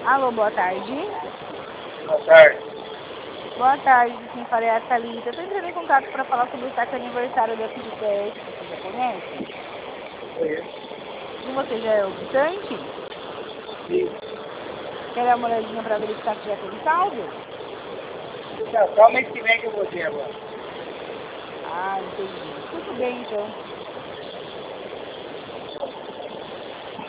Alô, boa tarde. Boa tarde. Boa tarde, quem fala é a Thalita. Eu tô entrando em contato para falar sobre o saque aniversário da Pitec. Você já conhece? Conheço. E você já é optante? Sim. Quer dar uma olhadinha para verificar se já tem saldo? Só mês que vem que eu vou ter agora. Ah, entendi. Tudo bem, então.